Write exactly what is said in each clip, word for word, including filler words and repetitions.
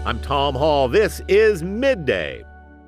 I'm Tom Hall. This is Midday.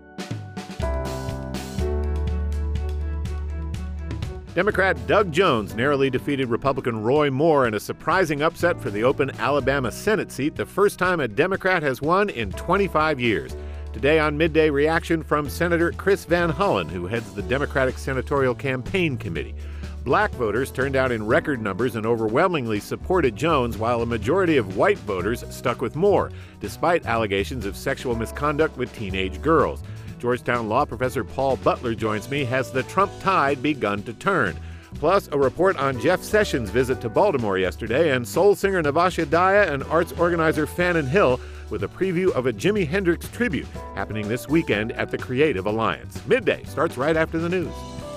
Democrat Doug Jones narrowly defeated Republican Roy Moore in a surprising upset for the open Alabama Senate seat, the first time a Democrat has won in twenty-five years. Today on Midday, reaction from Senator Chris Van Hollen, who heads the Democratic Senatorial Campaign Committee. Black voters turned out in record numbers and overwhelmingly supported Jones, while a majority of white voters stuck with Moore, despite allegations of sexual misconduct with teenage girls. Georgetown law professor Paul Butler joins me. Has the Trump tide begun to turn? Plus, a report on Jeff Sessions' visit to Baltimore yesterday, and soul singer Navasha Daya and arts organizer Fannin Hill with a preview of a Jimi Hendrix tribute happening this weekend at the Creative Alliance. Midday starts right after the news.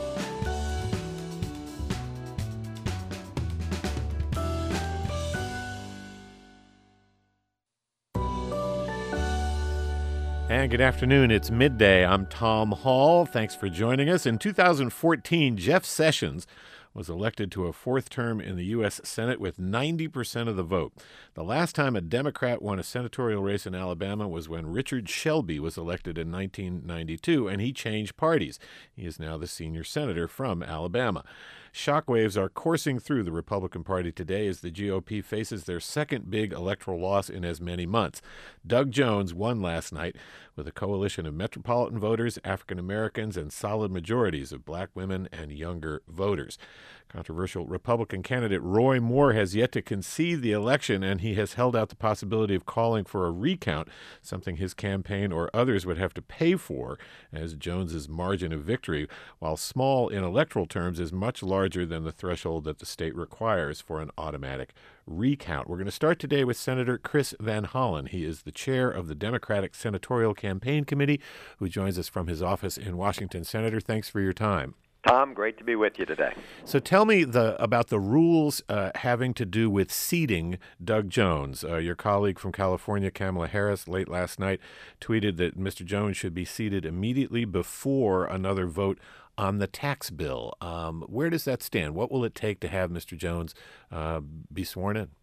And good afternoon. It's Midday. I'm Tom Hall. Thanks for joining us. In two thousand fourteen, Jeff Sessions was elected to a fourth term in the U S Senate with ninety percent of the vote. The last time a Democrat won a senatorial race in Alabama was when Richard Shelby was elected in nineteen ninety-two, and he changed parties. He is now the senior senator from Alabama. Shockwaves are coursing through the Republican Party today as the G O P faces their second big electoral loss in as many months. Doug Jones won last night with a coalition of metropolitan voters, African Americans, and solid majorities of black women and younger voters. Controversial Republican candidate Roy Moore has yet to concede the election, and he has held out the possibility of calling for a recount, something his campaign or others would have to pay for, as Jones's margin of victory, while small in electoral terms, is much larger than the threshold that the state requires for an automatic recount. We're going to start today with Senator Chris Van Hollen. He is the chair of the Democratic Senatorial Campaign Committee, who joins us from his office in Washington. Senator, thanks for your time. Tom, great to be with you today. So tell me the about the rules uh, having to do with seating Doug Jones. Uh, your colleague from California, Kamala Harris, late last night tweeted that Mister Jones should be seated immediately before another vote on the tax bill. Um, where does that stand? What will it take to have Mister Jones uh, be sworn in?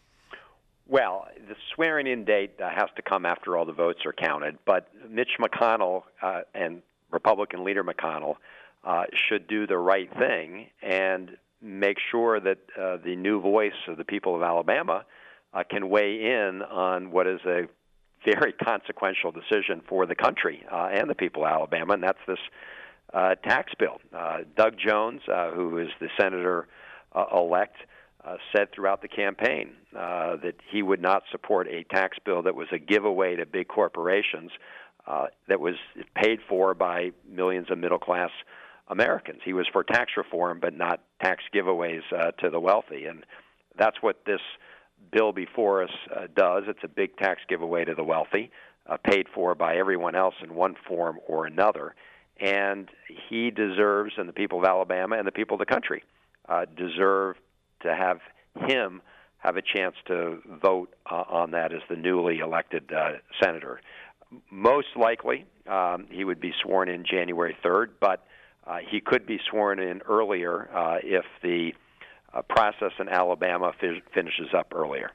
Well, the swearing-in date uh, has to come after all the votes are counted, but Mitch McConnell uh, and Republican leader McConnell Uh, should do the right thing and make sure that uh, the new voice of the people of Alabama uh, can weigh in on what is a very consequential decision for the country uh, and the people of Alabama, and that's this uh, tax bill. Uh, Doug Jones, uh, who is the senator-elect, uh, uh, said throughout the campaign uh, that he would not support a tax bill that was a giveaway to big corporations uh, that was paid for by millions of middle-class Americans. He was for tax reform, but not tax giveaways uh, to the wealthy. And that's what this bill before us uh, does. It's a big tax giveaway to the wealthy, uh, paid for by everyone else in one form or another. And he deserves, and the people of Alabama and the people of the country uh, deserve to have him have a chance to vote uh, on that as the newly elected uh, senator. Most likely, um, he would be sworn in January third, but Uh, he could be sworn in earlier uh, if the uh, process in Alabama fi- finishes up earlier.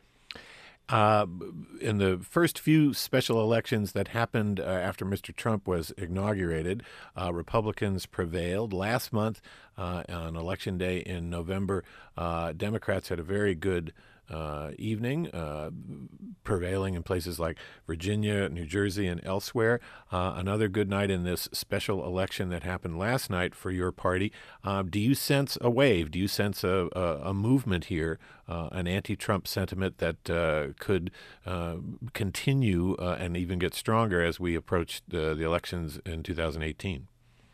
Uh, in the first few special elections that happened uh, after Mister Trump was inaugurated, uh, Republicans prevailed. Last month, uh, on Election Day in November, uh, Democrats had a very good uh, evening, uh, prevailing in places like Virginia, New Jersey, and elsewhere. Uh, another good night in this special election that happened last night for your party. Uh, do you sense a wave? Do you sense a, a, a movement here, uh, an anti-Trump sentiment that uh, could uh, continue uh, and even get stronger as we approach the, the elections in two thousand eighteen?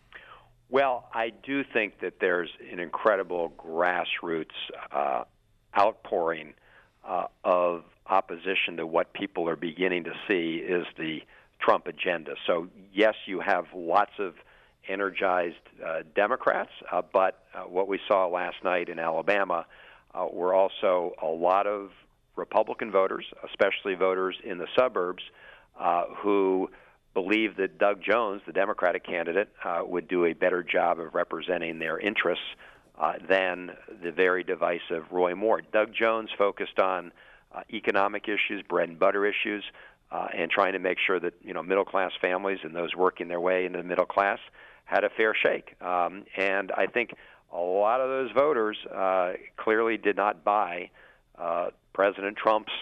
Well, I do think that there's an incredible grassroots uh, outpouring uh, of opposition to what people are beginning to see is the Trump agenda. So, yes, you have lots of energized uh, Democrats, uh, but uh, what we saw last night in Alabama uh, were also a lot of Republican voters, especially voters in the suburbs, uh, who believe that Doug Jones, the Democratic candidate, uh, would do a better job of representing their interests uh, than the very divisive Roy Moore. Doug Jones focused on uh, economic issues, bread and butter issues. uh, and trying to make sure that you know middle-class families and those working their way into the middle class had a fair shake. Um, and I think a lot of those voters uh, clearly did not buy uh, President Trump's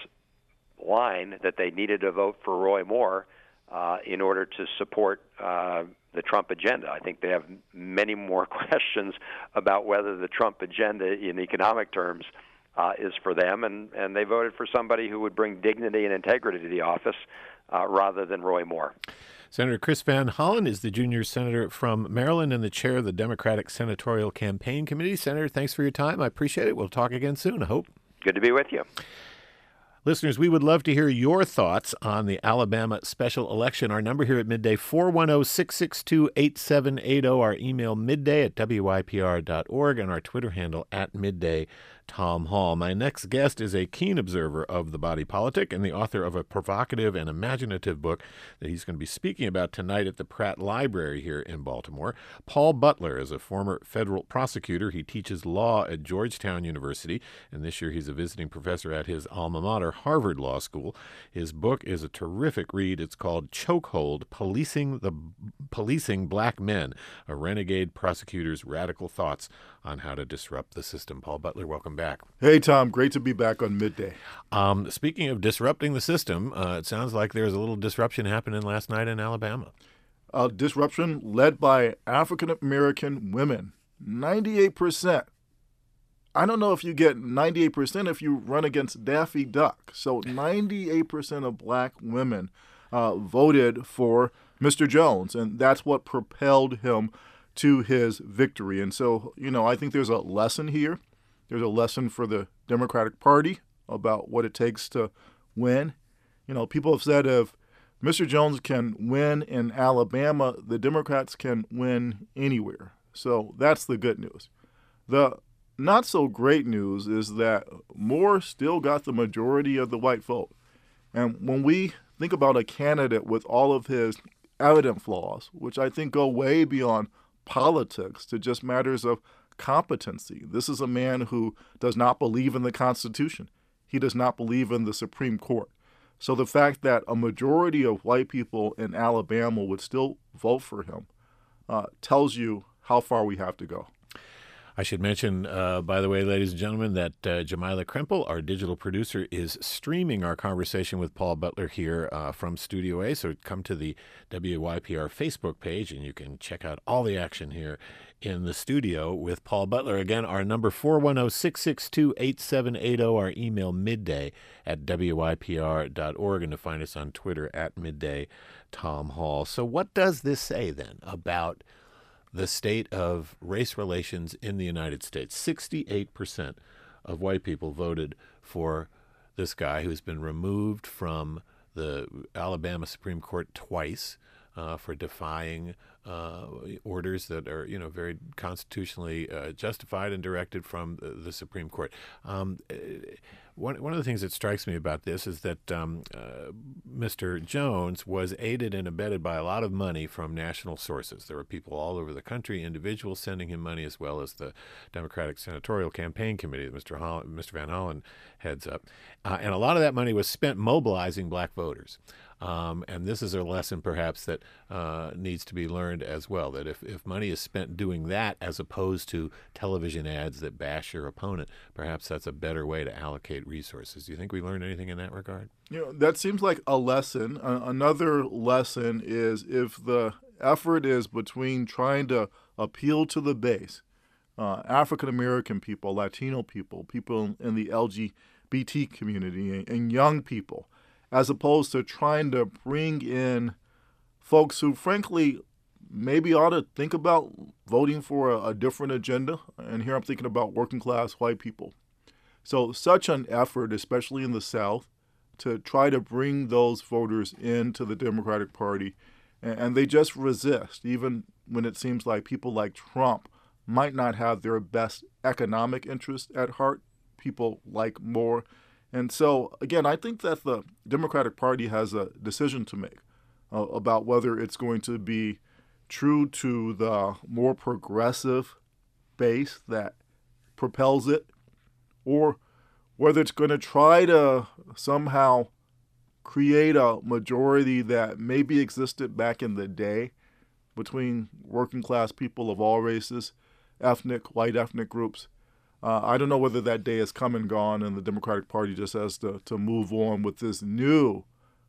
line that they needed to vote for Roy Moore uh, in order to support uh, the Trump agenda. I think they have many more questions about whether the Trump agenda in economic terms uh, is for them, and, and they voted for somebody who would bring dignity and integrity to the office uh, rather than Roy Moore. Senator Chris Van Hollen is the junior senator from Maryland and the chair of the Democratic Senatorial Campaign Committee. Senator, thanks for your time. I appreciate it. We'll talk again soon, I hope. Good to be with you. Listeners, we would love to hear your thoughts on the Alabama special election. Our number here at Midday, four one zero, six six two, eight seven eight zero. Our email, midday at W Y P R dot org, and our Twitter handle, at Midday Tom Hall. My next guest is a keen observer of the body politic and the author of a provocative and imaginative book that he's going to be speaking about tonight at the Pratt Library here in Baltimore. Paul Butler is a former federal prosecutor. He teaches law at Georgetown University, and this year he's a visiting professor at his alma mater, Harvard Law School. His book is a terrific read. It's called Chokehold: Policing the Policing Black Men, a renegade prosecutor's radical thoughts on how to disrupt the system. Paul Butler, welcome back. Hey, Tom. Great to be back on Midday. Um, speaking of disrupting the system, uh, it sounds like there was a little disruption happening last night in Alabama. Uh, disruption led by African-American women. ninety-eight percent. I don't know if you get ninety-eight percent if you run against Daffy Duck. So ninety-eight percent of black women uh, voted for Mister Jones, and that's what propelled him to his victory. And so, you know, I think there's a lesson here. There's a lesson for the Democratic Party about what it takes to win. You know, people have said if Mister Jones can win in Alabama, the Democrats can win anywhere. So that's the good news. The not so great news is that Moore still got the majority of the white vote. And when we think about a candidate with all of his evident flaws, which I think go way beyond politics to just matters of competency. This is a man who does not believe in the Constitution. He does not believe in the Supreme Court. So the fact that a majority of white people in Alabama would still vote for him uh, tells you how far we have to go. I should mention, uh, by the way, ladies and gentlemen, that uh, Jamila Krempel, our digital producer, is streaming our conversation with Paul Butler here uh, from Studio A. So come to the W Y P R Facebook page, and you can check out all the action here in the studio with Paul Butler. Again, our number four one zero, six six two, eight seven eight zero, our email midday at W Y P R dot org, and to find us on Twitter at Midday Tom Hall. So what does this say then about the state of race relations in the United States? sixty-eight percent of white people voted for this guy who's been removed from the Alabama Supreme Court twice uh, for defying uh, orders that are, you know, very constitutionally uh, justified and directed from the, the Supreme Court. Um, One one of the things that strikes me about this is that um, uh, Mister Jones was aided and abetted by a lot of money from national sources. There were people all over the country, individuals sending him money, as well as the Democratic Senatorial Campaign Committee that Mister Holl- Mister Van Hollen heads up. Uh, and a lot of that money was spent mobilizing black voters. Um, and this is a lesson perhaps that uh, needs to be learned as well, that if, if money is spent doing that as opposed to television ads that bash your opponent, perhaps that's a better way to allocate resources. Do you think we learned anything in that regard? You know, that seems like a lesson. Uh, another lesson is if the effort is between trying to appeal to the base, uh, African-American people, Latino people, people in the L G B T community, and, and young people, as opposed to trying to bring in folks who, frankly, maybe ought to think about voting for a, a different agenda. And here I'm thinking about working class white people. So such an effort, especially in the South, to try to bring those voters into the Democratic Party. And, and they just resist, even when it seems like people like Trump might not have their best economic interests at heart. People like Moore. And so, again, I think that the Democratic Party has a decision to make uh, about whether it's going to be true to the more progressive base that propels it, or whether it's going to try to somehow create a majority that maybe existed back in the day between working class people of all races, ethnic, white ethnic groups. Uh, I don't know whether that day has come and gone and the Democratic Party just has to, to move on with this new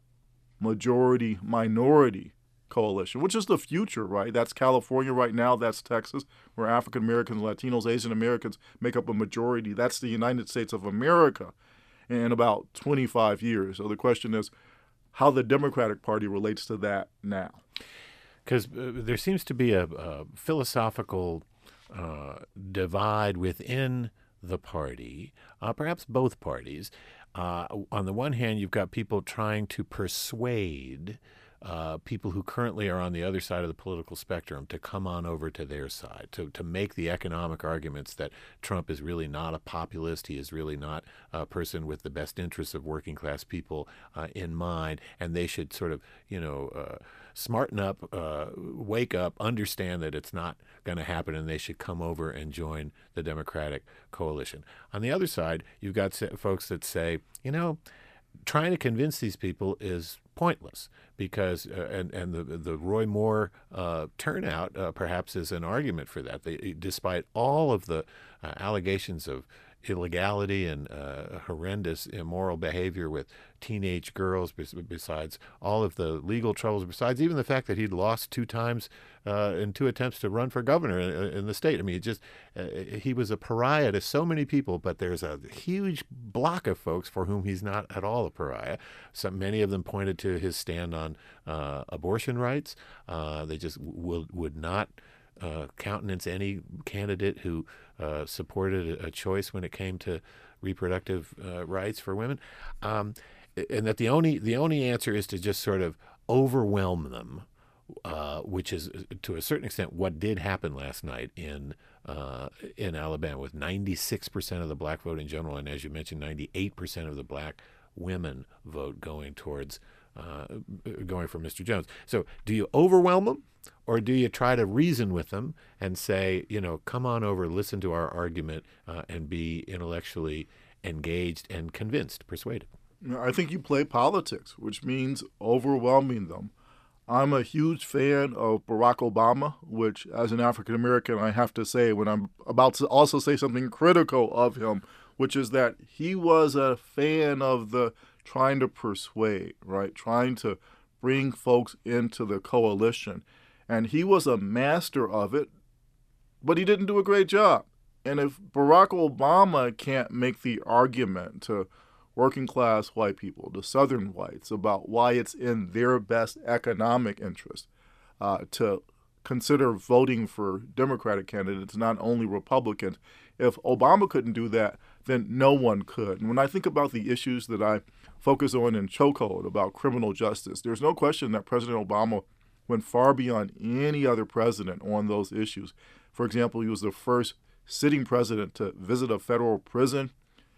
majority-minority coalition, which is the future, right? That's California right now. That's Texas, where African Americans, Latinos, Asian Americans make up a majority. That's the United States of America in about twenty-five years. So the question is how the Democratic Party relates to that now. Because uh, there seems to be a, a philosophical uh, divide within the party, uh, perhaps both parties. Uh, on the one hand, you've got people trying to persuade uh, people who currently are on the other side of the political spectrum to come on over to their side, to, to make the economic arguments that Trump is really not a populist, he is really not a person with the best interests of working class people uh, in mind, and they should sort of, you know, uh, smarten up, uh, wake up, understand that it's not going to happen, and they should come over and join the Democratic coalition. On the other side, you've got folks that say, you know, trying to convince these people is pointless because, uh, and, and the, the Roy Moore uh, turnout uh, perhaps is an argument for that. They, despite all of the uh, allegations of illegality and uh, horrendous immoral behavior with teenage girls, besides all of the legal troubles, besides even the fact that he'd lost two times uh, in two attempts to run for governor in, in the state. I mean, it just uh, he was a pariah to so many people, but there's a huge block of folks for whom he's not at all a pariah. So many of them pointed to his stand on uh, abortion rights. Uh, they just w- would not Uh, countenance any candidate who uh, supported a, a choice when it came to reproductive uh, rights for women, um, and that the only the only answer is to just sort of overwhelm them, uh, which is to a certain extent what did happen last night in uh, in Alabama, with ninety-six percent of the black vote in general, and as you mentioned, ninety-eight percent of the black women vote going towards uh, going for Mister Jones. So, do you overwhelm them? Or do you try to reason with them and say, you know, come on over, listen to our argument, uh, and be intellectually engaged and convinced, persuaded? I think you play politics, which means overwhelming them. I'm a huge fan of Barack Obama, which, as an African American, I have to say when I'm about to also say something critical of him, which is that he was a fan of the trying to persuade, right? Trying to bring folks into the coalition. And he was a master of it, but he didn't do a great job. And if Barack Obama can't make the argument to working class white people, to Southern whites, about why it's in their best economic interest uh, to consider voting for Democratic candidates, not only Republicans, if Obama couldn't do that, then no one could. And when I think about the issues that I focus on in Chokehold about criminal justice, there's no question that President Obama went far beyond any other president on those issues. For example, he was the first sitting president to visit a federal prison.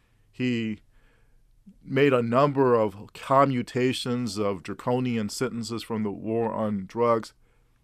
He made a number of commutations of draconian sentences from the war on drugs.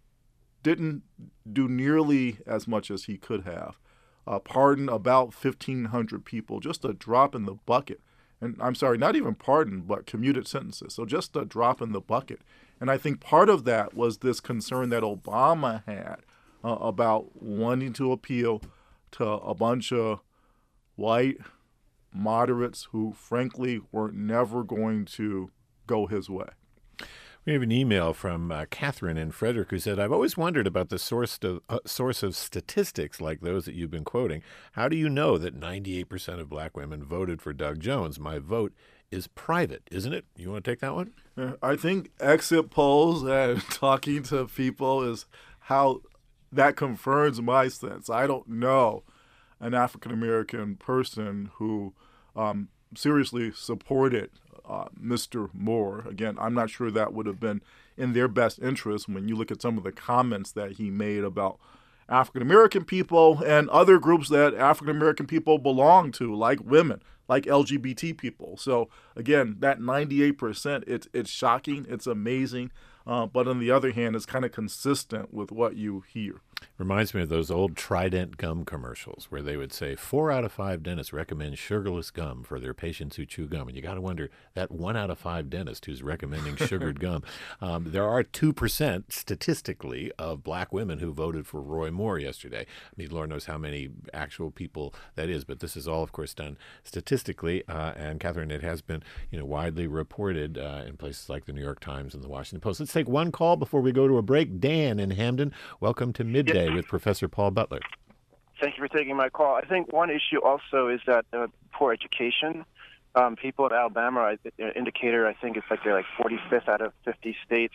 Didn't do nearly as much as he could have. Uh, pardoned about fifteen hundred people, just a drop in the bucket. And I'm sorry, not even pardoned, but commuted sentences. So just a drop in the bucket. And I think part of that was this concern that Obama had uh, about wanting to appeal to a bunch of white moderates who, frankly, were never going to go his way. We have an email from uh, Catherine in Frederick who said, I've always wondered about the source of, uh, source of statistics like those that you've been quoting. How do you know that ninety-eight percent of black women voted for Doug Jones? My vote is private, isn't it? You want to take that one? I think exit polls and talking to people is how that confirms my sense. I don't know an African-American person who um, seriously supported uh, Mister Moore. Again, I'm not sure that would have been in their best interest when you look at some of the comments that he made about African-American people and other groups that African-American people belong to, like women, like L G B T people. So again, that ninety-eight percent, it's it's shocking, it's amazing, uh, but on the other hand, it's kind of consistent with what you hear. Reminds me of those old Trident gum commercials where they would say four out of five dentists recommend sugarless gum for their patients who chew gum. And you got to wonder, that one out of five dentist who's recommending sugared gum. Um, there are two percent statistically of black women who voted for Roy Moore yesterday. I mean, Lord knows how many actual people that is, but this is all, of course, done statistically. Uh, and Catherine, it has been, you know, widely reported uh, in places like the New York Times and the Washington Post. Let's take one call before we go to a break. Dan in Hamden, welcome to Midday with Professor Paul Butler. Thank you for taking my call. I think one issue also is that uh, poor education. Um, people at Alabama, I, uh, indicator, I think it's like they're like forty-fifth out of fifty states,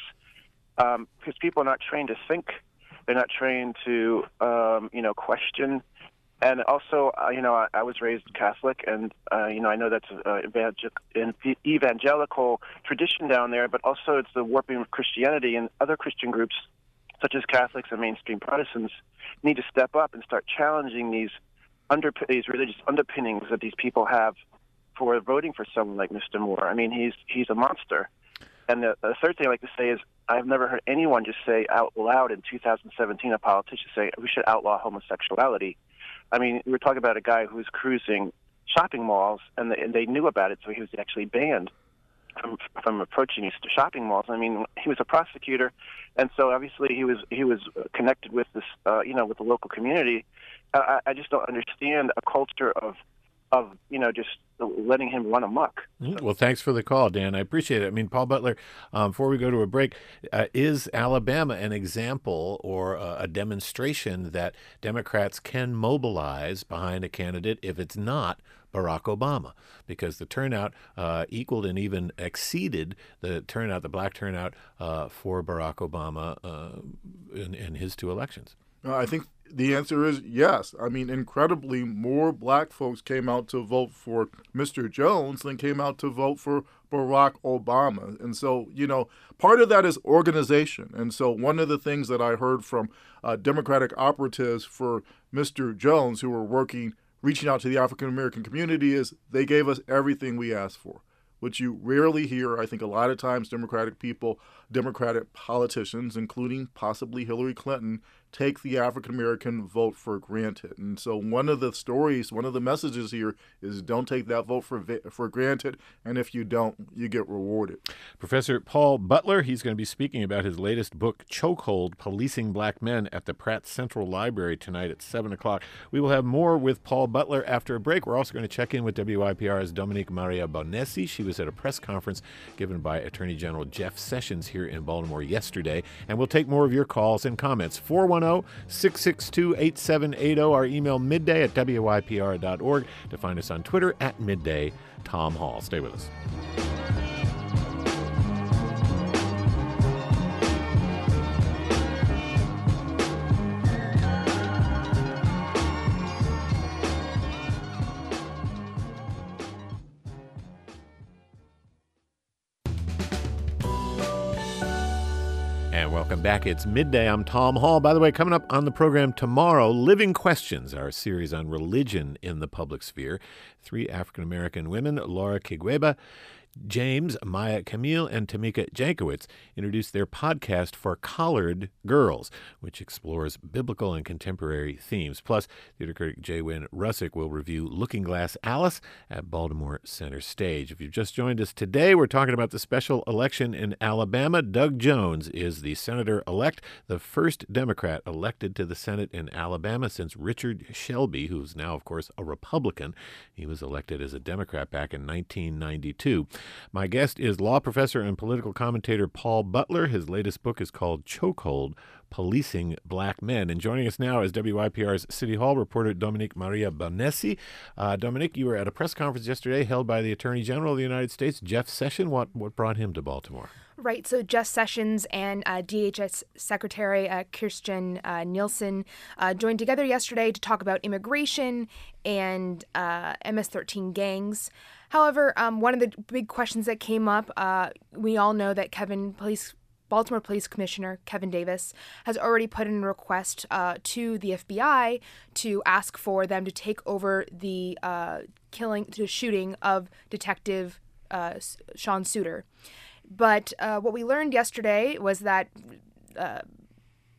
um, because people are not trained to think. They're not trained to, um, you know, question. And also, uh, you know, I, I was raised Catholic, and, uh, you know, I know that's an evangel- evangelical tradition down there, but also it's the warping of Christianity, and other Christian groups such as Catholics and mainstream Protestants, need to step up and start challenging these under these religious underpinnings that these people have for voting for someone like Mister Moore. I mean, he's he's a monster. And the, the third thing I like to say is I've never heard anyone just say out loud in two thousand seventeen, a politician say we should outlaw homosexuality. I mean, we were talking about a guy who was cruising shopping malls, and they, and they knew about it, so he was actually banned from from approaching these shopping malls. I mean, he was a prosecutor, and so obviously he was he was connected with this, uh, you know, with the local community. Uh, I, I just don't understand a culture of of you know just letting him run amok. Well, thanks for the call, Dan. I appreciate it. I mean, Paul Butler, um, before we go to a break, uh, is Alabama an example or uh, a demonstration that Democrats can mobilize behind a candidate if it's not Barack Obama? Because the turnout uh, equaled and even exceeded the turnout, the black turnout uh, for Barack Obama uh, in, in his two elections. Uh, I think the answer is yes. I mean, incredibly, more black folks came out to vote for Mister Jones than came out to vote for Barack Obama. And so, you know, part of that is organization. And so one of the things that I heard from uh, Democratic operatives for Mister Jones who were working, reaching out to the African-American community is they gave us everything we asked for, which you rarely hear. I think a lot of times Democratic people, Democratic politicians, including possibly Hillary Clinton, take the African-American vote for granted. And so one of the stories, one of the messages here is don't take that vote for for granted, and if you don't, you get rewarded. Professor Paul Butler, he's going to be speaking about his latest book, Chokehold, Policing Black Men, at the Pratt Central Library tonight at seven o'clock. We will have more with Paul Butler after a break. We're also going to check in with W I P R's Dominique Maria Bonessi. She was at a press conference given by Attorney General Jeff Sessions here in Baltimore yesterday, and we'll take more of your calls and comments. four one zero, six six two, eight seven eight zero. Our email midday at W I P R dot org. To find us on Twitter at Midday Tom Hall. Stay with us. And welcome back. It's Midday. I'm Tom Hall. By the way, coming up on the program tomorrow, Living Questions, our series on religion in the public sphere. Three African-American women, Laura Kigweba, James, Maya Camille, and Tamika Jankowicz, introduced their podcast for Collared Girls, which explores biblical and contemporary themes. Plus, theater critic J. Wynn Russick will review Looking Glass Alice at Baltimore Center Stage. If you've just joined us today, we're talking about the special election in Alabama. Doug Jones is the senator-elect, the first Democrat elected to the Senate in Alabama since Richard Shelby, who's now, of course, a Republican. He was elected as a Democrat back in nineteen ninety-two. My guest is law professor and political commentator Paul Butler. His latest book is called Chokehold, Policing Black Men. And joining us now is W I P R's City Hall reporter Dominique Maria Bonessi. Uh, Dominique, you were at a press conference yesterday held by the Attorney General of the United States, Jeff Sessions. What, what brought him to Baltimore? Right. So Jeff Sessions and uh, D H S Secretary uh, Kirstjen uh, Nielsen uh, joined together yesterday to talk about immigration and uh, M S thirteen gangs. However, um, one of the big questions that came up, uh, we all know that Kevin Police Baltimore Police Commissioner Kevin Davis has already put in a request uh, to the F B I to ask for them to take over the uh, killing, the shooting of Detective uh, Sean Suiter. But uh, what we learned yesterday was that uh,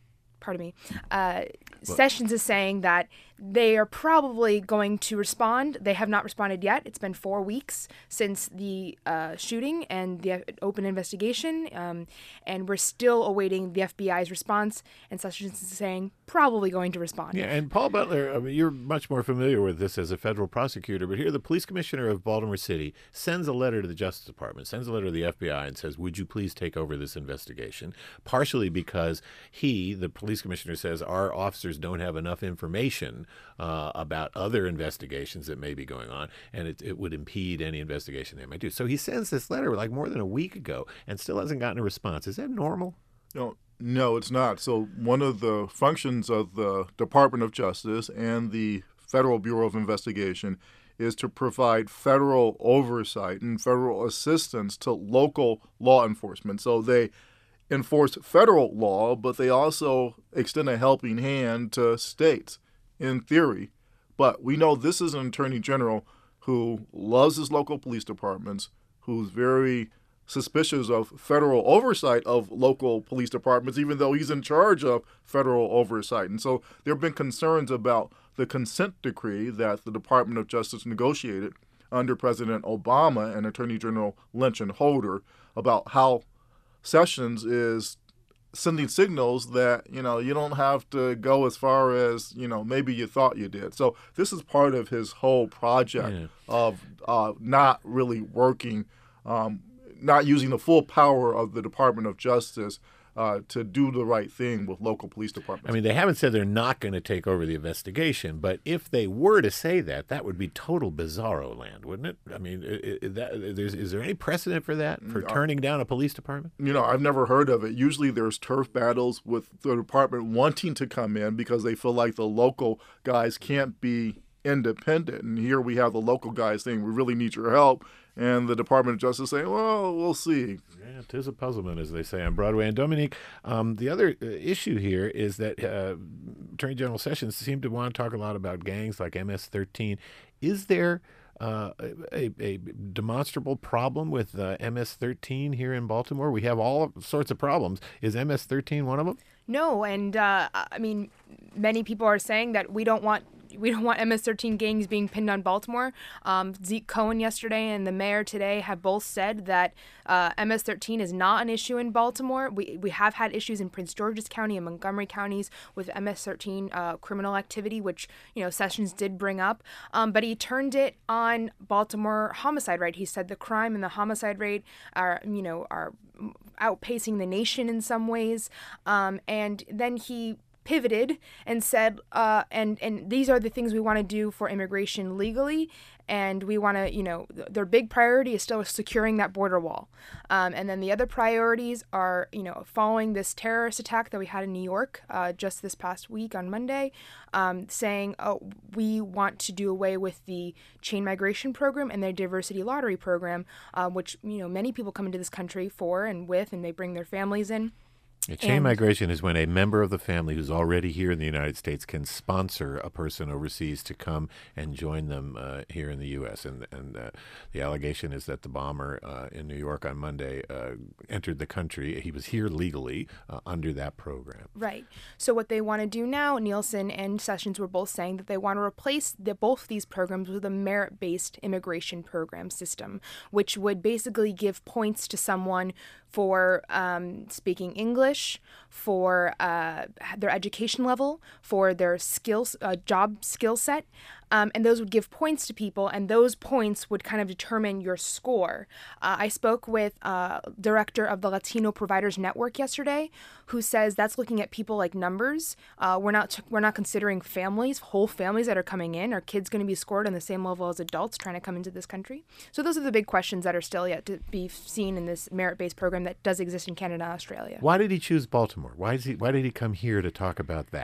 pardon me, uh, Sessions is saying that they are probably going to respond. They have not responded yet. It's been four weeks since the uh, shooting and the open investigation, um, and we're still awaiting the F B I's response. And Sessions is saying probably going to respond. Yeah, and Paul Butler, I mean, you're much more familiar with this as a federal prosecutor, but here the police commissioner of Baltimore City sends a letter to the Justice Department, sends a letter to the F B I and says, would you please take over this investigation? Partially because he, the police commissioner, says our officers don't have enough information uh, about other investigations that may be going on, and it, it would impede any investigation they might do. So he sends this letter like more than a week ago and still hasn't gotten a response. Is that normal? No, no, it's not. So one of the functions of the Department of Justice and the Federal Bureau of Investigation is to provide federal oversight and federal assistance to local law enforcement. So they enforce federal law, but they also extend a helping hand to states, in theory. But we know this is an attorney general who loves his local police departments, who's very suspicious of federal oversight of local police departments, even though he's in charge of federal oversight. And so there have been concerns about the consent decree that the Department of Justice negotiated under President Obama and Attorney General Lynch and Holder about how Sessions is sending signals that, you know, you don't have to go as far as, you know, maybe you thought you did. So this is part of his whole project yeah. of uh, not really working, um, not using the full power of the Department of Justice uh, to do the right thing with local police departments. I mean, they haven't said they're not going to take over the investigation, but if they were to say that, that would be total bizarro land, wouldn't it? I mean, is, that, there's, is there any precedent for that, for turning down a police department? You know, I've never heard of it. Usually there's turf battles with the department wanting to come in because they feel like the local guys can't be independent. And here we have the local guys saying, we really need your help. And the Department of Justice saying, well, we'll see. Yeah, 'tis a puzzlement, as they say on Broadway. And Dominique, um, the other uh, issue here is that uh, Attorney General Sessions seemed to want to talk a lot about gangs like M S thirteen. Is there uh, a, a demonstrable problem with uh, M S thirteen here in Baltimore? We have all sorts of problems. Is M S thirteen one of them? No, and uh, I mean, many people are saying that we don't want we don't want M S thirteen gangs being pinned on Baltimore. Um, Zeke Cohen yesterday and the mayor today have both said that uh, M S thirteen is not an issue in Baltimore. We we have had issues in Prince George's County and Montgomery counties with M S thirteen uh, criminal activity, which, you know, Sessions did bring up. Um, but he turned it on Baltimore homicide rate. He said the crime and the homicide rate are, you know, are outpacing the nation in some ways. Um, and then he pivoted and said, uh, and, and these are the things we want to do for immigration legally. And we want to, you know, th- their big priority is still securing that border wall. Um, and then the other priorities are, you know, following this terrorist attack that we had in New York uh, just this past week on Monday, um, saying, oh, we want to do away with the chain migration program and their diversity lottery program, uh, which, you know, many people come into this country for and with, and they bring their families in. A chain and migration is when a member of the family who's already here in the United States can sponsor a person overseas to come and join them uh, here in the U S And, and uh, the allegation is that the bomber uh, in New York on Monday uh, entered the country. He was here legally uh, under that program. Right. So what they want to do now, Nielsen and Sessions were both saying that they want to replace the, both these programs with a merit-based immigration program system, which would basically give points to someone for um, speaking English, for uh, their education level, for their skills, uh, job skill set. Um, and those would give points to people, and those points would kind of determine your score. Uh, I spoke with uh, director of the Latino Providers Network yesterday, who says that's looking at people like numbers. Uh, we're not we're not considering families, whole families that are coming in. Are kids going to be scored on the same level as adults trying to come into this country? So those are the big questions that are still yet to be seen in this merit-based program that does exist in Canada and Australia. Why did he choose Baltimore? Why is he? Why did he come here to talk about that?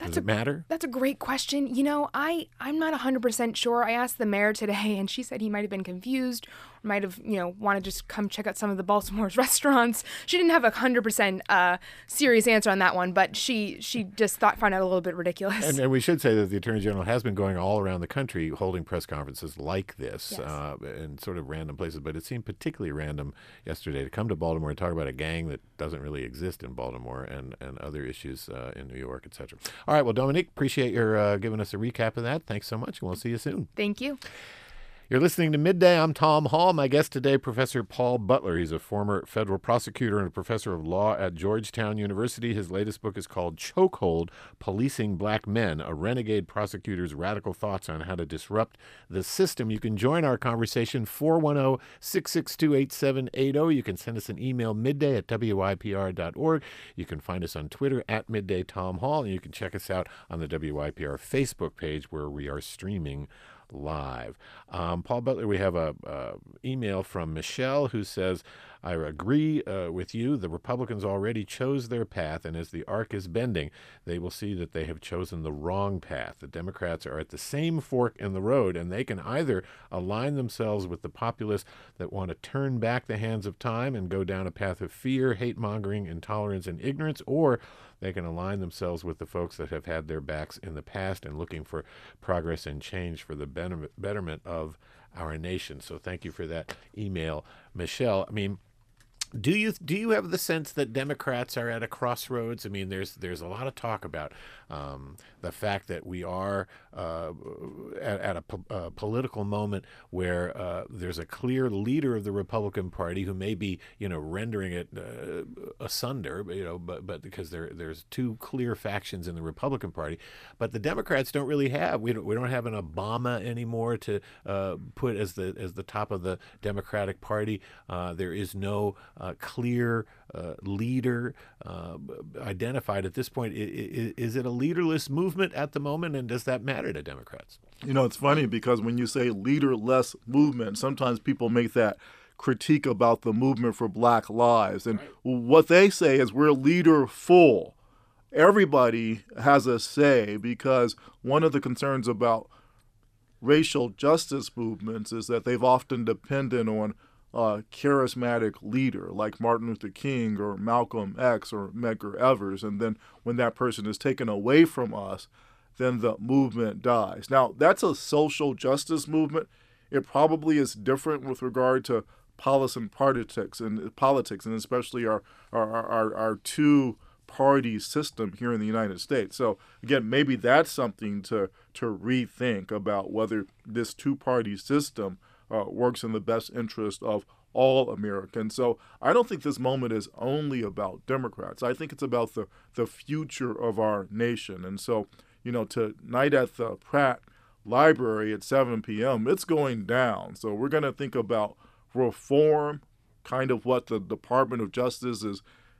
That's Does it a, matter? That's a great question. You know, I, I'm not one hundred percent sure. I asked the mayor today, and she said he might have been confused, or might have, you know, wanted to just come check out some of the Baltimore's restaurants. She didn't have a one hundred percent uh, serious answer on that one, but she she just thought found out a little bit ridiculous. And, and we should say that the Attorney General has been going all around the country holding press conferences like this Yes. uh, in sort of random places, but it seemed particularly random yesterday to come to Baltimore and talk about a gang that doesn't really exist in Baltimore and, and other issues uh, in New York, et cetera. All right, well, Dominique, appreciate your uh, giving us a recap of that. Thanks so much, and we'll see you soon. Thank you. You're listening to Midday. I'm Tom Hall. My guest today, Professor Paul Butler. He's a former federal prosecutor and a professor of law at Georgetown University. His latest book is called Chokehold, Policing Black Men, a renegade prosecutor's radical thoughts on how to disrupt the system. You can join our conversation, four one zero, six six two, eight seven eight zero. You can send us an email, midday at W Y P R dot org. You can find us on Twitter, at Midday Tom Hall, and you can check us out on the W Y P R Facebook page where we are streaming live. Um, Paul Butler, we have a uh, email from Michelle who says, I agree uh, with you. The Republicans already chose their path, and as the arc is bending, they will see that they have chosen the wrong path. The Democrats are at the same fork in the road, and they can either align themselves with the populists that want to turn back the hands of time and go down a path of fear, hate-mongering, intolerance, and ignorance, or they can align themselves with the folks that have had their backs in the past and looking for progress and change for the betterment of our nation. So thank you for that email, Michelle. I mean, Do you do you have the sense that Democrats are at a crossroads? I mean, there's there's a lot of talk about um, the fact that we are uh, at, at a, po- a political moment where uh, there's a clear leader of the Republican Party who may be, you know, rendering it uh, asunder, you know, but but because there there's two clear factions in the Republican Party, but the Democrats don't really have we don't we don't have an Obama anymore to uh, put as the as the top of the Democratic Party. Uh, there is no Uh, clear uh, leader uh, identified at this point. I, I, is it a leaderless movement at the moment, and does that matter to Democrats? You know, it's funny because when you say leaderless movement, sometimes people make that critique about the movement for Black Lives. And right. What they say is we're leader-full. Everybody has a say because one of the concerns about racial justice movements is that they've often depended on a charismatic leader like Martin Luther King or Malcolm X or Medgar Evers. And then when that person is taken away from us, then the movement dies. Now, that's a social justice movement. It probably is different with regard to policy and politics, and politics, and especially our our, our, our two-party system here in the United States. So, again, maybe that's something to, to rethink about whether this two-party system Uh, works in the best interest of all Americans. So I don't think this moment is only about Democrats. I think it's about the, the future of our nation. And so, you know, tonight at the Pratt Library at seven p.m., it's going down. So we're going to think about reform, kind of what the Department of Justice is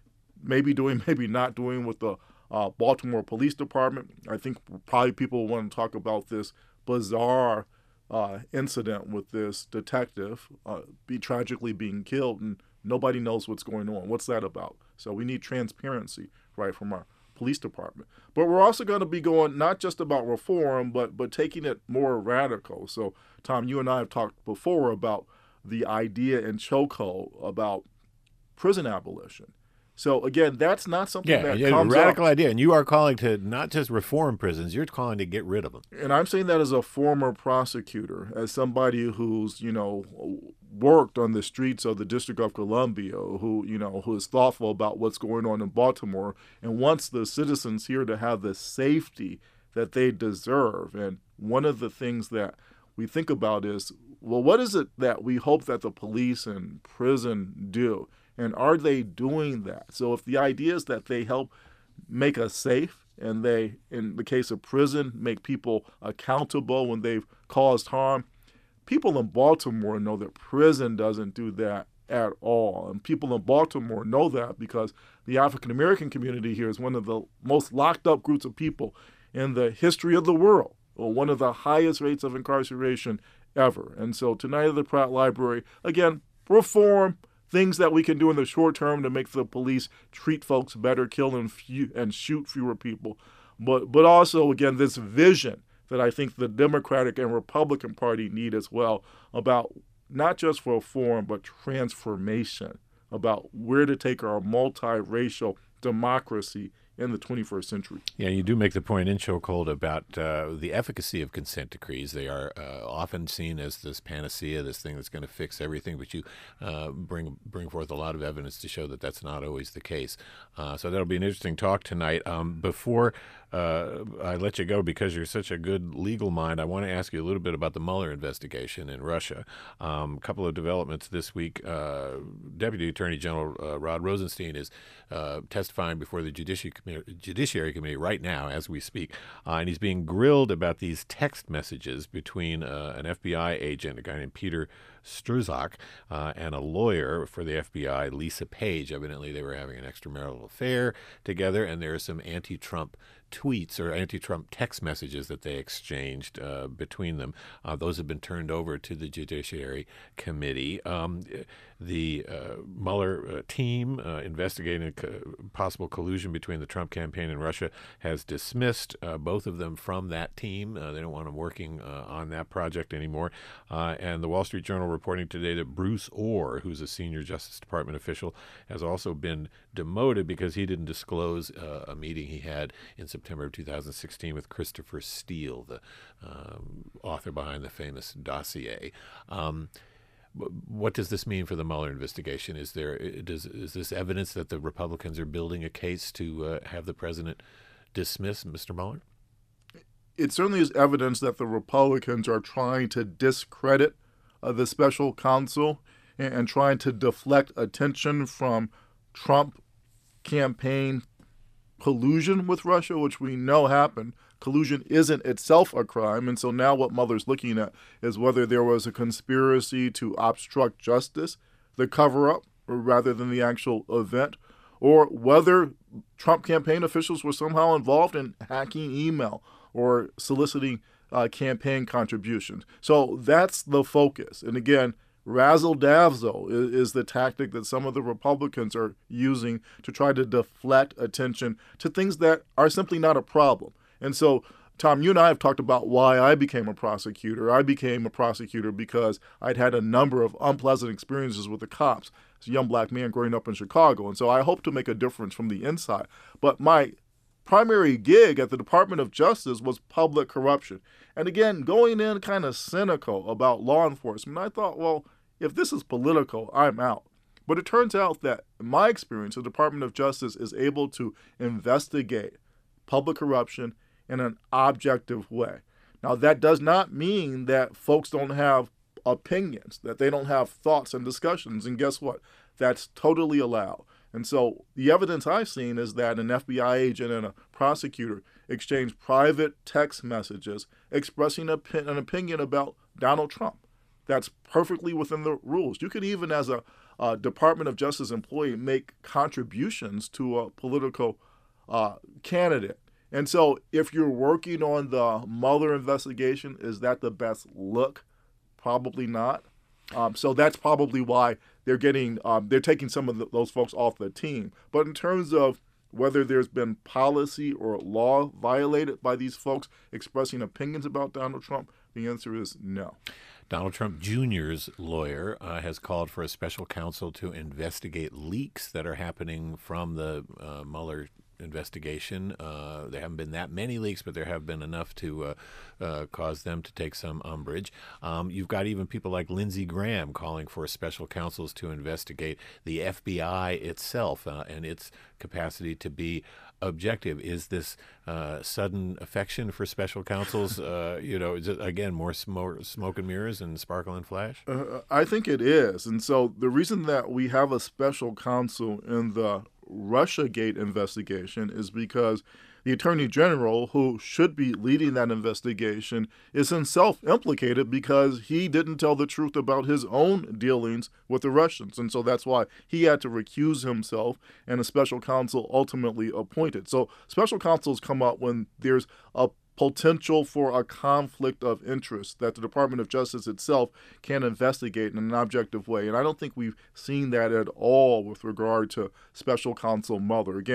maybe doing, maybe not doing with the uh, Baltimore Police Department. I think probably people want to talk about this bizarre Uh, incident with this detective uh, be tragically being killed, and nobody knows what's going on. What's that about? So we need transparency, right, from our police department. But we're also going to be going not just about reform, but but taking it more radical. So, Tom, you and I have talked before about the idea in Chokehold about prison abolition. So, again, that's not something yeah, that yeah, comes a radical up. idea. And you are calling to not just reform prisons, you're calling to get rid of them. And I'm saying that as a former prosecutor, as somebody who's, you know, worked on the streets of the District of Columbia, who, you know, who is thoughtful about what's going on in Baltimore and wants the citizens here to have the safety that they deserve. And one of the things that we think about is, well, what is it that we hope that the police and prison do? And are they doing that? So if the idea is that they help make us safe, and they, in the case of prison, make people accountable when they've caused harm, people in Baltimore know that prison doesn't do that at all. And people in Baltimore know that because the African-American community here is one of the most locked up groups of people in the history of the world, or one of the highest rates of incarceration ever. And so tonight at the Pratt Library, again, reform, things that we can do in the short term to make the police treat folks better, kill and, few, and shoot fewer people. but but also, again, this vision that I think the Democratic and Republican Party need as well about not just reform, but transformation, about where to take our multiracial democracy in the twenty-first century. Yeah, you do make the point in Chokehold about uh, the efficacy of consent decrees. They are uh, often seen as this panacea, this thing that's going to fix everything, but you uh, bring bring forth a lot of evidence to show that that's not always the case. Uh, so that'll be an interesting talk tonight. Um, before uh, I let you go, because you're such a good legal mind, I want to ask you a little bit about the Mueller investigation in Russia. Um, a couple of developments this week. Uh, Deputy Attorney General uh, Rod Rosenstein is uh, testifying before the Judiciary Committee, Judiciary Committee right now as we speak, uh, and he's being grilled about these text messages between uh, an F B I agent, a guy named Peter Strzok, uh, and a lawyer for the F B I, Lisa Page. Evidently, they were having an extramarital affair together, and there are some anti-Trump tweets or anti-Trump text messages that they exchanged uh, between them. Uh, those have been turned over to the Judiciary Committee. Um, the uh, Mueller uh, team uh, investigating co- possible collusion between the Trump campaign and Russia has dismissed uh, both of them from that team. Uh, they don't want them working uh, on that project anymore. Uh, and the Wall Street Journal reporting today that Bruce Orr, who's a senior Justice Department official, has also been demoted because he didn't disclose uh, a meeting he had in September of two thousand sixteen with Christopher Steele, the um, author behind the famous dossier. Um, what does this mean for the Mueller investigation? Is there does is this evidence that the Republicans are building a case to uh, have the president dismiss Mister Mueller? It certainly is evidence that the Republicans are trying to discredit uh, the special counsel and, and trying to deflect attention from Trump campaign collusion with Russia, which we know happened. Collusion isn't itself a crime, and so now what Mueller's looking at is whether there was a conspiracy to obstruct justice, the cover-up, rather than the actual event, or whether Trump campaign officials were somehow involved in hacking email or soliciting uh, campaign contributions. So that's the focus. And again, razzle-dazzle is, is the tactic that some of the Republicans are using to try to deflect attention to things that are simply not a problem. And so, Tom, you and I have talked about why I became a prosecutor. I became a prosecutor because I'd had a number of unpleasant experiences with the cops as a young black man growing up in Chicago. And so I hope to make a difference from the inside. But my primary gig at the Department of Justice was public corruption. And again, going in kind of cynical about law enforcement, I thought, well, if this is political, I'm out. But it turns out that, in my experience, the Department of Justice is able to investigate public corruption in an objective way. Now, that does not mean that folks don't have opinions, that they don't have thoughts and discussions. And guess what? That's totally allowed. And so the evidence I've seen is that an F B I agent and a prosecutor exchanged private text messages expressing an opinion about Donald Trump. That's perfectly within the rules. You could even, as a, a Department of Justice employee, make contributions to a political uh, candidate. And so if you're working on the Mueller investigation, is that the best look? Probably not. Um, so that's probably why they're getting um, they're taking some of the, those folks off the team. But in terms of whether there's been policy or law violated by these folks expressing opinions about Donald Trump, the answer is no. Donald Trump Junior's lawyer uh, has called for a special counsel to investigate leaks that are happening from the uh, Mueller investigation. Uh, there haven't been that many leaks, but there have been enough to uh, uh, cause them to take some umbrage. Um, you've got even people like Lindsey Graham calling for special counsels to investigate the F B I itself uh, and its capacity to be objective. Is this uh, sudden affection for special counsels, uh, you know, is it, again, more smoke, smoke and mirrors and sparkle and flash? Uh, I think it is. And so the reason that we have a special counsel in the Russiagate investigation is because the Attorney General, who should be leading that investigation, is himself implicated because he didn't tell the truth about his own dealings with the Russians. And so that's why he had to recuse himself and a special counsel ultimately appointed. So special counsels come up when there's a potential for a conflict of interest that the Department of Justice itself can investigate in an objective way. And I don't think we've seen that at all with regard to special counsel Mueller. Again,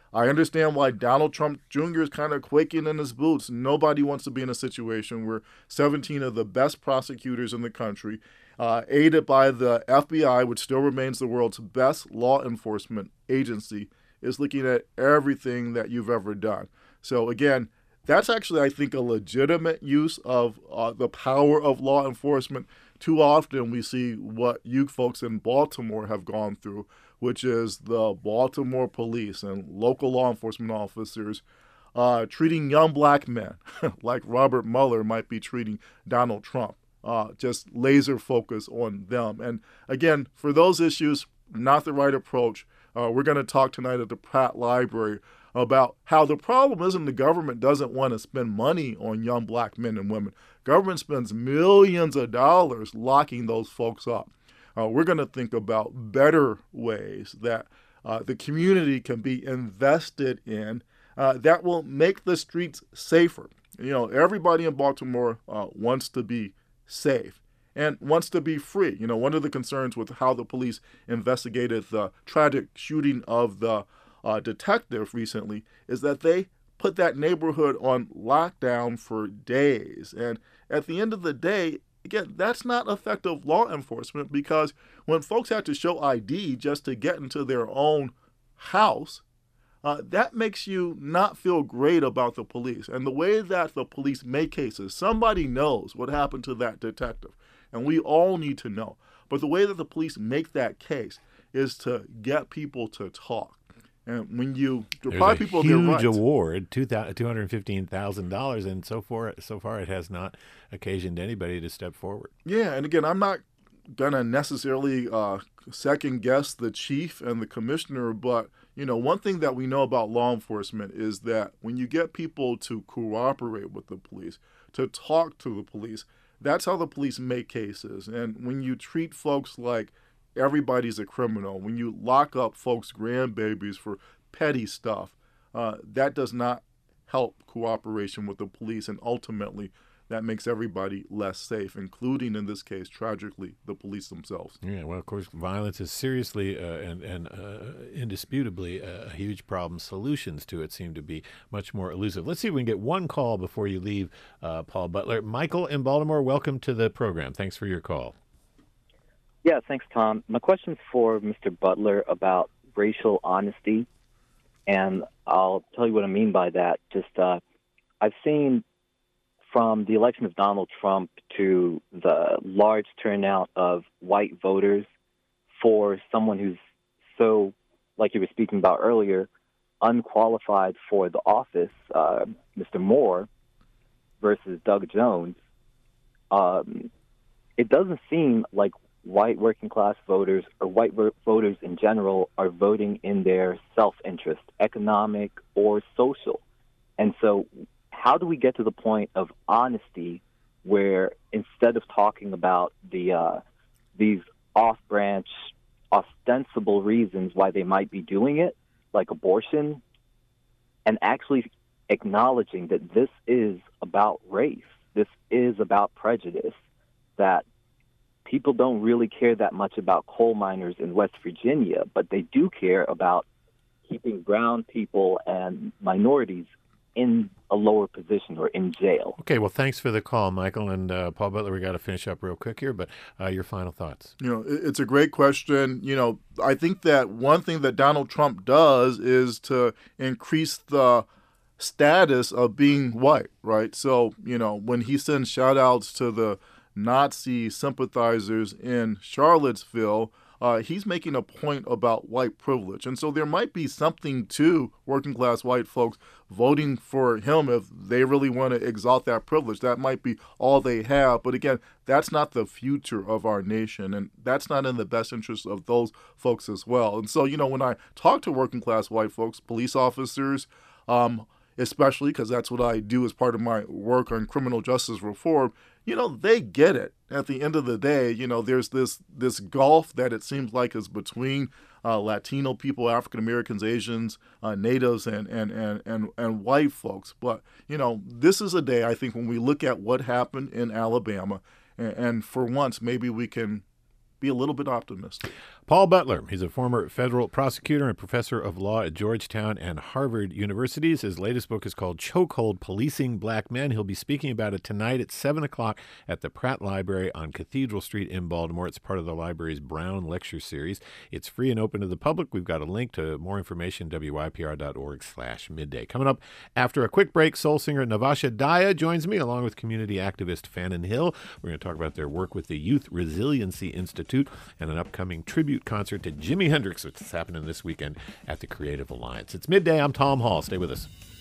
I understand why Donald Trump Junior is kind of quaking in his boots. Nobody wants to be in a situation where seventeen of the best prosecutors in the country, uh, aided by the F B I, which still remains the world's best law enforcement agency, is looking at everything that you've ever done. So again, that's actually, I think, a legitimate use of uh, the power of law enforcement. Too often we see what you folks in Baltimore have gone through, which is the Baltimore police and local law enforcement officers uh, treating young black men like Robert Mueller might be treating Donald Trump, uh, just laser focus on them. And again, for those issues, not the right approach. Uh, we're going to talk tonight at the Pratt Library about how the problem isn't the government doesn't want to spend money on young black men and women. Government spends millions of dollars locking those folks up. Uh, we're going to think about better ways that uh, the community can be invested in uh, that will make the streets safer. You know, everybody in Baltimore uh, wants to be safe and wants to be free. You know, one of the concerns with how the police investigated the tragic shooting of the uh, detective recently is that they put that neighborhood on lockdown for days. And at the end of the day, again, that's not effective law enforcement, because when folks have to show I D just to get into their own house, uh, that makes you not feel great about the police. And the way that the police make cases, somebody knows what happened to that detective, and we all need to know. But the way that the police make that case is to get people to talk. And when you deprive people of their rights, huge award, two hundred fifteen thousand dollars, and so far, so far it has not occasioned anybody to step forward. Yeah, and again, I'm not going to necessarily uh, second guess the chief and the commissioner, but you know, one thing that we know about law enforcement is that when you get people to cooperate with the police, to talk to the police, that's how the police make cases. And when you treat folks like everybody's a criminal, when you lock up folks' grandbabies for petty stuff, uh, that does not help cooperation with the police, and ultimately that makes everybody less safe, including, in this case, tragically, the police themselves. Yeah, well, of course, violence is seriously uh, and, and uh, indisputably a huge problem. Solutions to it seem to be much more elusive. Let's see if we can get one call before you leave, uh, Paul Butler. Michael in Baltimore, welcome to the program. Thanks for your call. Yeah, thanks, Tom. My question's for Mister Butler about racial honesty, and I'll tell you what I mean by that. Just uh, I've seen from the election of Donald Trump to the large turnout of white voters for someone who's so, like you were speaking about earlier, unqualified for the office, uh, Mister Moore versus Doug Jones. Um, it doesn't seem like white working class voters or white voters in general are voting in their self-interest, economic or social. And so how do we get to the point of honesty where instead of talking about the uh, these off-branch, ostensible reasons why they might be doing it, like abortion, and actually acknowledging that this is about race, this is about prejudice, that people don't really care that much about coal miners in West Virginia, but they do care about keeping brown people and minorities in a lower position or in jail. Okay, well, thanks for the call, Michael. And uh, Paul Butler, we got to finish up real quick here, but uh, your final thoughts. You know, it's a great question. You know, I think that one thing that Donald Trump does is to increase the status of being white, right? So, you know, when he sends shout outs to the Nazi sympathizers in Charlottesville, uh, he's making a point about white privilege. And so there might be something to working class white folks voting for him if they really want to exalt that privilege. That might be all they have. But again, that's not the future of our nation. And that's not in the best interest of those folks as well. And so, you know, when I talk to working class white folks, police officers, um, especially because that's what I do as part of my work on criminal justice reform, you know, they get it. At the end of the day, you know, there's this this gulf that it seems like is between uh, Latino people, African Americans, Asians, uh, natives, and, and, and, and, and white folks. But, you know, this is a day, I think, when we look at what happened in Alabama, and, and for once, maybe we can be a little bit optimistic. Paul Butler, he's a former federal prosecutor and professor of law at Georgetown and Harvard Universities. His latest book is called Chokehold: Policing Black Men. He'll be speaking about it tonight at seven o'clock at the Pratt Library on Cathedral Street in Baltimore. It's part of the library's Brown Lecture Series. It's free and open to the public. We've got a link to more information, W Y P R dot org slash midday. Coming up after a quick break, soul singer Navasha Daya joins me along with community activist Fannin Hill. We're going to talk about their work with the Youth Resiliency Institute and an upcoming tribute concert to Jimi Hendrix, which is happening this weekend at the Creative Alliance. It's midday. I'm Tom Hall. Stay with us.